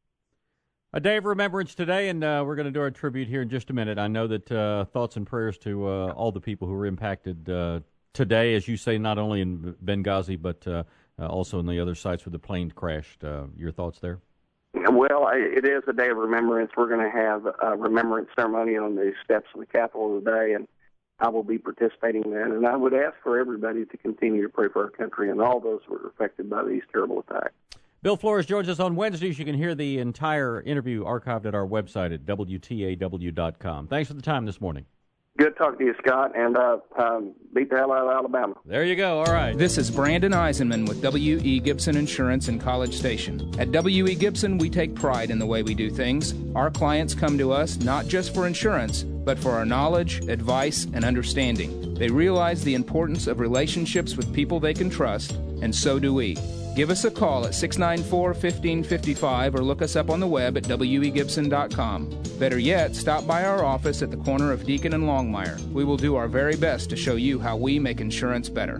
A day of remembrance today, and uh, we're going to do our tribute here in just a minute. I know that uh, thoughts and prayers to uh, all the people who were impacted uh, today, as you say, not only in Benghazi, but uh, uh, also in the other sites where the plane crashed. Uh, your thoughts there? Well, it is a day of remembrance. We're going to have a remembrance ceremony on the steps of the Capitol today, and I will be participating in that. And I would ask for everybody to continue to pray for our country and all those who were affected by these terrible attacks. Bill Flores joins us on Wednesdays. You can hear the entire interview archived at our website at W T A W dot com. Thanks for the time this morning. Good talking to you, Scott, and uh, um, beat the hell out of Alabama. There you go. All right. This is Brandon Eisenman with W E. Gibson Insurance in College Station. At W E. Gibson, we take pride in the way we do things. Our clients come to us not just for insurance, but for our knowledge, advice, and understanding. They realize the importance of relationships with people they can trust, and so do we. Give us a call at six nine four, one five five five or look us up on the web at W E Gibson dot com. Better yet, stop by our office at the corner of Deacon and Longmire. We will do our very best to show you how we make insurance better.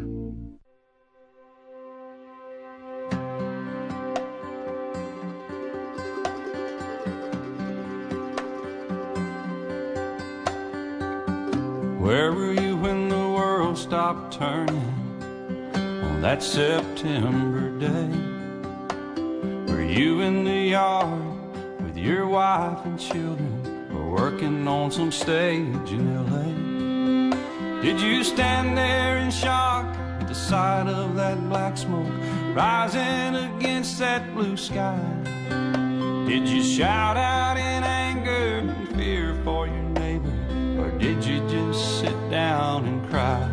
Where were you when the world stopped turning? On that September day, were you in the yard with your wife and children, or working on some stage in L A? Did you stand there in shock at the sight of that black smoke rising against that blue sky? Did you shout out in anger and fear for your neighbor, or did you just sit down and cry?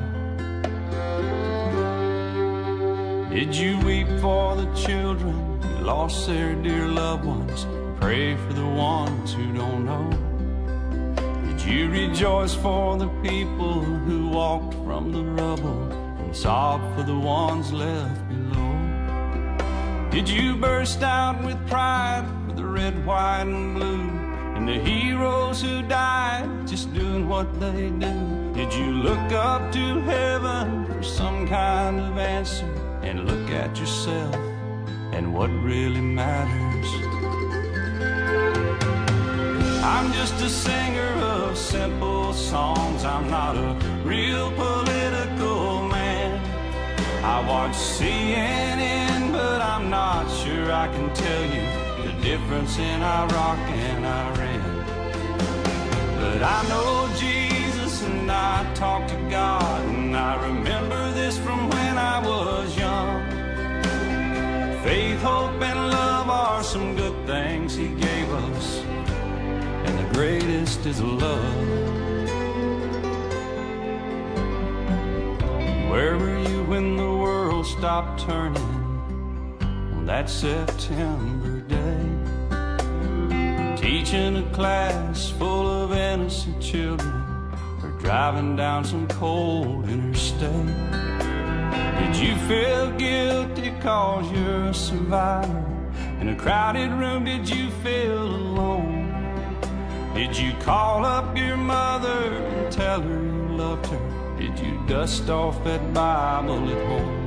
Did you weep for the children who lost their dear loved ones? Pray for the ones who don't know. Did you rejoice for the people who walked from the rubble and sob for the ones left below? Did you burst out with pride for the red, white, and blue, and the heroes who died just doing what they do? Did you look up to heaven for some kind of answer, and look at yourself and what really matters? I'm just a singer of simple songs. I'm not a real political man. I watch C N N, but I'm not sure I can tell you the difference in Iraq and Iran. But I know Jesus and I talk to God, and I remember this from when I was young. Faith, hope, and love are some good things He gave us, and the greatest is love. Where were you when the world stopped turning on that September day? Teaching a class full of innocent children, or driving down some cold interstate? Did you feel guilty cause you're a survivor? In a crowded room, did you feel alone? Did you call up your mother and tell her you loved her? Did you dust off that Bible at home?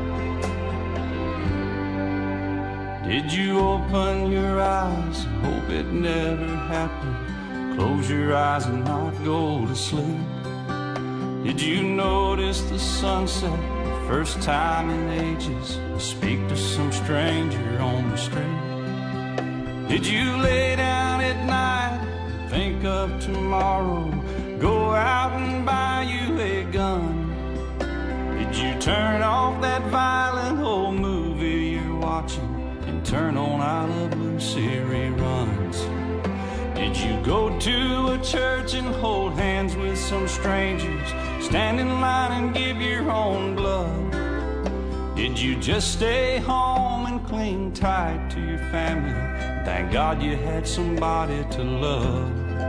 Did you open your eyes and hope it never happened? Close your eyes and not go to sleep. Did you notice the sunset the first time in ages, or speak to some stranger on the street? Did you lay down at night and think of tomorrow, go out and buy you a gun? Did you turn off that violent old movie you're watching and turn on I Love Lucy reruns? Did you go to a church and hold hands with some strangers, stand in line and give your own blood? Did you just stay home and cling tight to your family? Thank God you had somebody to love.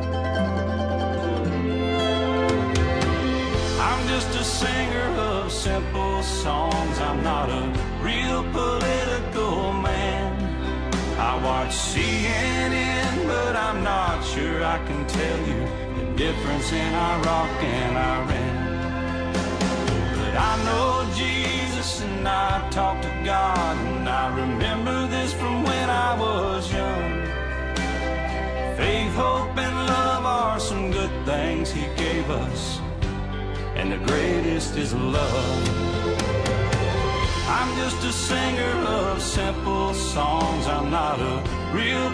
I'm just a singer of simple songs. I'm not a real political man. I watch C N N, but I'm not sure I can tell you the difference in Iraq and Iran. But I know Jesus and I talk to God, and I remember this from when I was young. Faith, hope, and love are some good things He gave us, and the greatest is love. I'm just a singer of simple songs. I'm not a real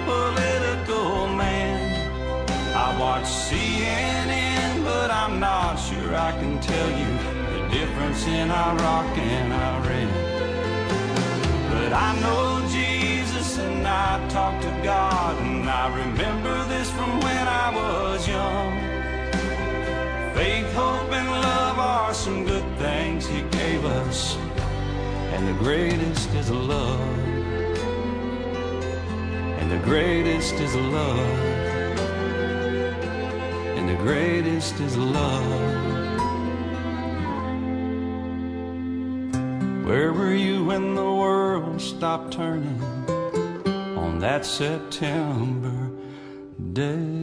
political man. I watch C N N, but I'm not sure I can tell you the difference in Iraq and Iran. But I know Jesus and I talk to God, and I remember this from when I was young. Faith, hope, and love are some good things he gave us, and the greatest is love. And the greatest is love. And the greatest is love. Where were you when the world stopped turning on that September day?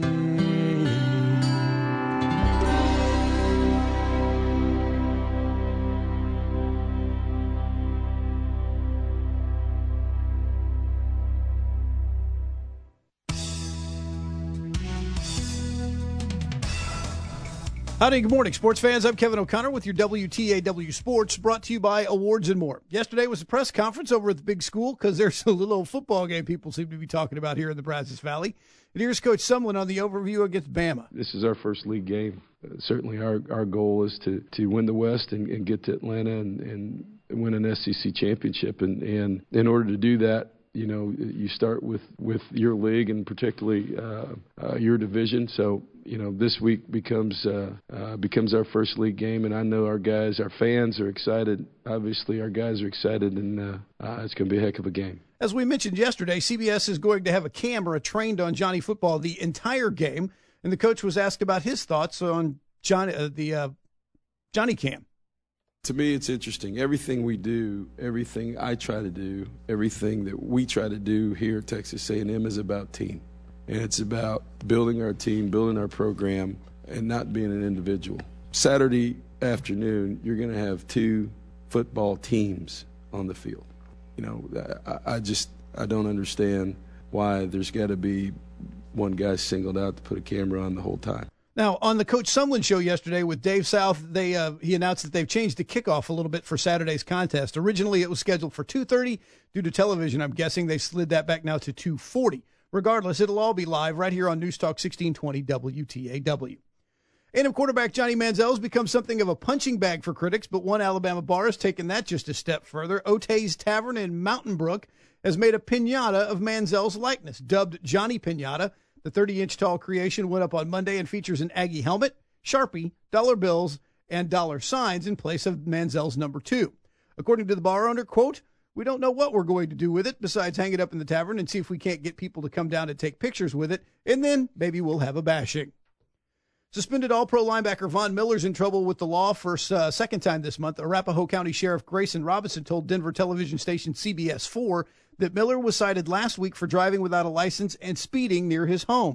Howdy, good morning, sports fans. I'm Kevin O'Connor with your W T A W Sports, brought to you by Awards and More. Yesterday was a press conference over at the big school because there's a little old football game people seem to be talking about here in the Brazos Valley. And here's Coach Sumlin on the overview against Bama. This is our first league game. Uh, certainly our, our goal is to, to win the West and, and get to Atlanta and, and win an S E C championship. And, and in order to do that, you know, you start with, with your league and particularly uh, uh, your division. So, you know, this week becomes uh, uh, becomes our first league game, and I know our guys, our fans are excited. Obviously, our guys are excited, and uh, uh, it's going to be a heck of a game. As we mentioned yesterday, C B S is going to have a camera trained on Johnny football the entire game, and the coach was asked about his thoughts on Johnny, uh, the uh, Johnny Cam. To me, it's interesting. Everything we do, everything I try to do, everything that we try to do here at Texas A and M is about team. And it's about building our team, building our program, and not being an individual. Saturday afternoon, you're going to have two football teams on the field. You know, I, I just I don't understand why there's got to be one guy singled out to put a camera on the whole time. Now, on the Coach Sumlin show yesterday with Dave South, they uh, he announced that they've changed the kickoff a little bit for Saturday's contest. Originally, it was scheduled for two thirty. Due to television, I'm guessing they slid that back now to two forty. Regardless, it'll all be live right here on News Talk sixteen twenty W T A W. A and M quarterback Johnny Manziel has become something of a punching bag for critics, but one Alabama bar has taken that just a step further. Otay's Tavern in Mountain Brook has made a piñata of Manziel's likeness. Dubbed Johnny Piñata, the thirty-inch tall creation went up on Monday and features an Aggie helmet, Sharpie, dollar bills, and dollar signs in place of Manziel's number two. According to the bar owner, quote, "We don't know what we're going to do with it besides hang it up in the tavern and see if we can't get people to come down and take pictures with it, and then maybe we'll have a bashing." Suspended All-Pro linebacker Von Miller's in trouble with the law for a uh, second time this month. Arapahoe County Sheriff Grayson Robinson told Denver television station C B S four that Miller was cited last week for driving without a license and speeding near his home.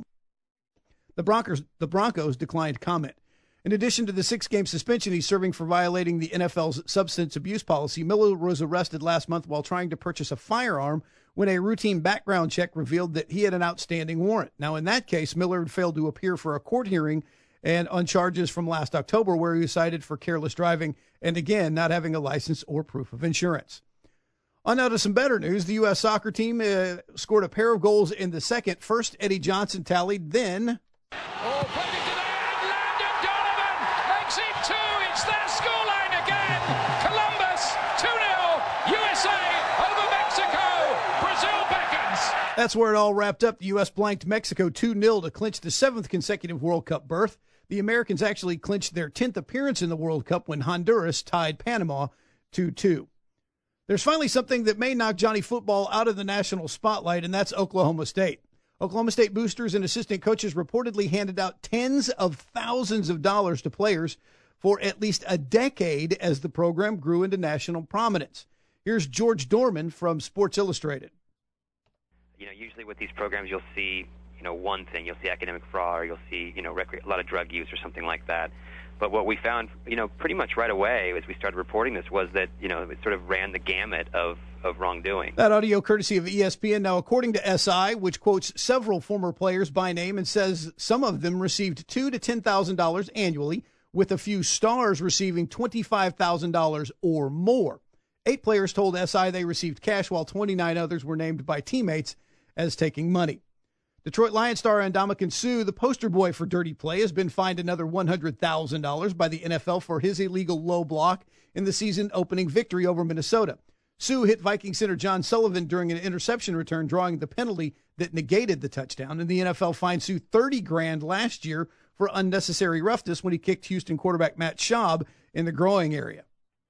The Broncos, the Broncos declined comment. In addition to the six-game suspension he's serving for violating the N F L's substance abuse policy, Miller was arrested last month while trying to purchase a firearm when a routine background check revealed that he had an outstanding warrant. Now, in that case, Miller had failed to appear for a court hearing and on charges from last October where he was cited for careless driving and, again, not having a license or proof of insurance. On now to some better news. The U S soccer team uh, scored a pair of goals in the second. First, Eddie Johnson tallied, then... Oh, put it to the end. Landon Donovan makes it two. It's their scoreline again. Columbus, two nil. U S A over Mexico. Brazil beckons. That's where it all wrapped up. The U S blanked Mexico two nil to clinch the seventh consecutive World Cup berth. The Americans actually clinched their tenth appearance in the World Cup when Honduras tied Panama two two. There's finally something that may knock Johnny football out of the national spotlight, and that's Oklahoma State. Oklahoma State boosters and assistant coaches reportedly handed out tens of thousands of dollars to players for at least a decade as the program grew into national prominence. Here's George Dorman from Sports Illustrated. You know, usually with these programs, you'll see, you know, one thing. You'll see academic fraud, or you'll see, you know, rec- a lot of drug use or something like that. But what we found, you know, pretty much right away as we started reporting this was that, you know, it sort of ran the gamut of, of wrongdoing. That audio courtesy of E S P N. Now, according to S I, which quotes several former players by name and says some of them received two thousand to ten thousand dollars annually, with a few stars receiving twenty-five thousand dollars or more. Eight players told S I they received cash, while twenty-nine others were named by teammates as taking money. Detroit Lions star Ndamukong Suh, the poster boy for dirty play, has been fined another one hundred thousand dollars by the N F L for his illegal low block in the season-opening victory over Minnesota. Suh hit Viking center John Sullivan during an interception return, drawing the penalty that negated the touchdown, and the N F L fined Suh thirty grand last year for unnecessary roughness when he kicked Houston quarterback Matt Schaub in the groin area.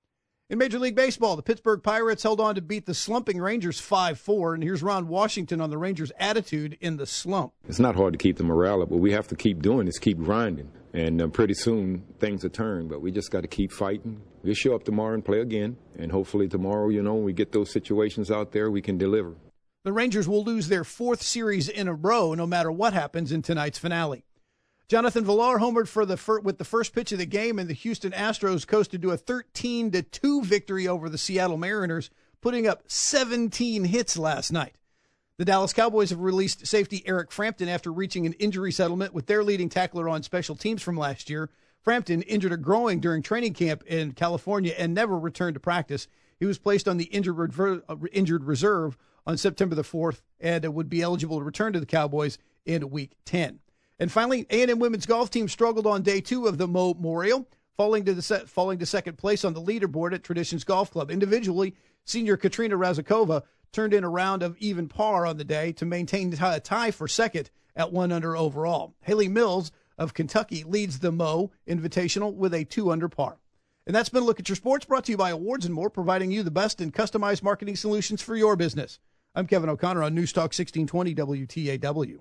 In Major League Baseball, the Pittsburgh Pirates held on to beat the slumping Rangers five four, and here's Ron Washington on the Rangers' attitude in the slump. It's not hard to keep the morale up. What we have to keep doing is keep grinding, and uh, pretty soon things will turn, but we just got to keep fighting. We'll show up tomorrow and play again, and hopefully tomorrow, you know, when we get those situations out there, we can deliver. The Rangers will lose their fourth series in a row no matter what happens in tonight's finale. Jonathan Villar homered for the fir- with the first pitch of the game, and the Houston Astros coasted to a thirteen to two victory over the Seattle Mariners, putting up seventeen hits last night. The Dallas Cowboys have released safety Eric Frampton after reaching an injury settlement with their leading tackler on special teams from last year. Frampton injured a groin during training camp in California and never returned to practice. He was placed on the injured, rever- injured reserve on September the fourth and would be eligible to return to the Cowboys in week ten. And finally, A and M women's golf team struggled on day two of the Memorial, falling to the set, falling to second place on the leaderboard at Traditions Golf Club. Individually, senior Katrina Razakova turned in a round of even par on the day to maintain a tie for second at one under overall. Haley Mills of Kentucky leads the Mo Invitational with a two under par. And that's been a look at your sports, brought to you by Awards and More, providing you the best in customized marketing solutions for your business. I'm Kevin O'Connor on News Talk sixteen twenty W T A W.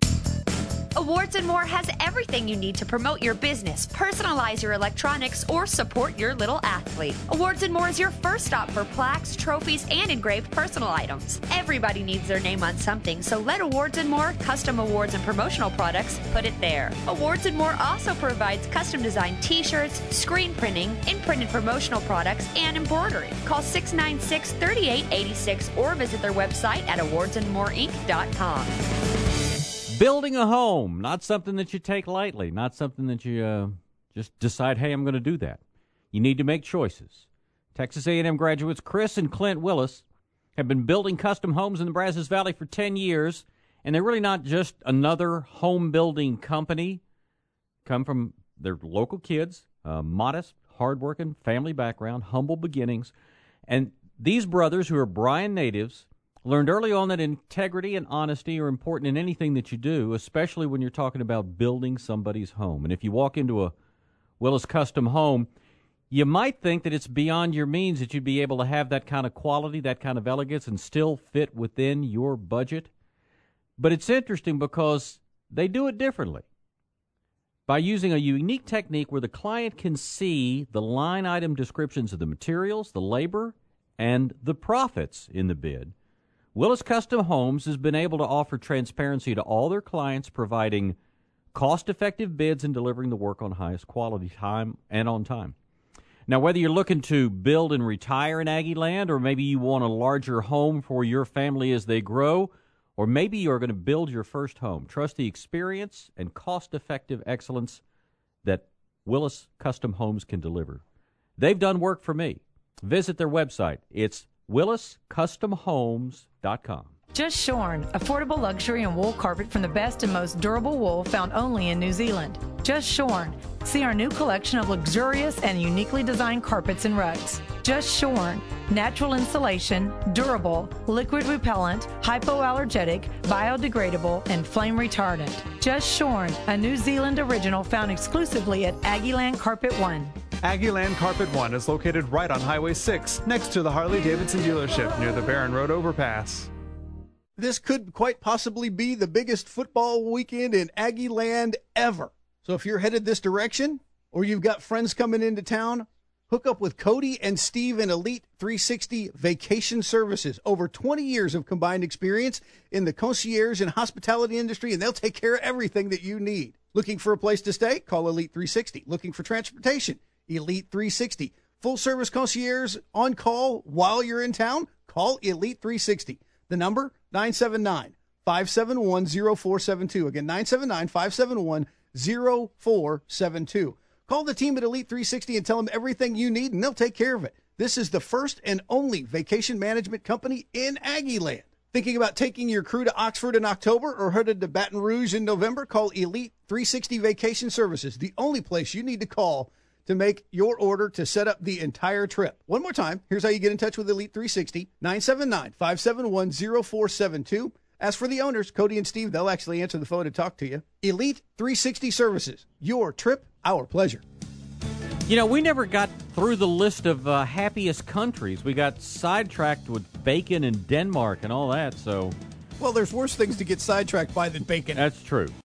Awards and More has everything you need to promote your business, personalize your electronics, or support your little athlete. Awards and More is your first stop for plaques, trophies, and engraved personal items. Everybody needs their name on something, so let Awards and More, custom awards and promotional products, put it there. Awards and More also provides custom designed t-shirts, screen printing, imprinted promotional products, and embroidery. Call six nine six, three eight eight six or visit their website at awards and more inc dot com. Building a home, not something that you take lightly, not something that you uh, just decide, hey, I'm going to do that. You need to make choices. Texas A and M graduates Chris and Clint Willis have been building custom homes in the Brazos Valley for ten years, and they're really not just another home building company. Come from their local kids, uh, modest, hardworking family background, humble beginnings. And these brothers, who are Bryan natives, learned early on that integrity and honesty are important in anything that you do, especially when you're talking about building somebody's home. And if you walk into a Willis custom home, you might think that it's beyond your means that you'd be able to have that kind of quality, that kind of elegance, and still fit within your budget. But it's interesting because they do it differently by using a unique technique where the client can see the line item descriptions of the materials, the labor, and the profits in the bid. Willis Custom Homes has been able to offer transparency to all their clients, providing cost-effective bids and delivering the work on highest quality time and on time. Now, whether you're looking to build and retire in Aggie land, or maybe you want a larger home for your family as they grow, or maybe you're going to build your first home, trust the experience and cost-effective excellence that Willis Custom Homes can deliver. They've done work for me. Visit their website. It's willis custom homes dot com. Just Shorn, affordable luxury and wool carpet from the best and most durable wool found only in New Zealand. Just Shorn. See our new collection of luxurious and uniquely designed carpets and rugs. Just Shorn. Natural insulation, durable, liquid repellent, hypoallergenic, biodegradable, and flame retardant. Just Shorn, a New Zealand original found exclusively at Aggieland Carpet One. Aggieland Carpet One is located right on Highway six, next to the Harley-Davidson dealership near the Barron Road overpass. This could quite possibly be the biggest football weekend in Aggie land ever. So if you're headed this direction, or you've got friends coming into town, hook up with Cody and Steve in Elite three sixty Vacation Services. Over twenty years of combined experience in the concierge and hospitality industry, and they'll take care of everything that you need. Looking for a place to stay? Call Elite three sixty. Looking for transportation? Elite three sixty. Full service concierge on call while you're in town? Call Elite three sixty. The number, nine seven nine, five seven one, zero four seven two. Again, nine seven nine, five seven one, zero four seven two. Call the team at Elite three sixty and tell them everything you need, and they'll take care of it. This is the first and only vacation management company in Aggie land. Thinking about taking your crew to Oxford in October or headed to Baton Rouge in November? Call Elite three sixty Vacation Services, the only place you need to call to make your order to set up the entire trip. One more time, here's how you get in touch with Elite three sixty, nine seven nine, five seven one, zero four seven two. As for the owners, Cody and Steve, they'll actually answer the phone and talk to you. Elite three sixty Services, your trip, our pleasure. You know, we never got through the list of uh, happiest countries. We got sidetracked with bacon and Denmark and all that, so... Well, there's worse things to get sidetracked by than bacon. That's true.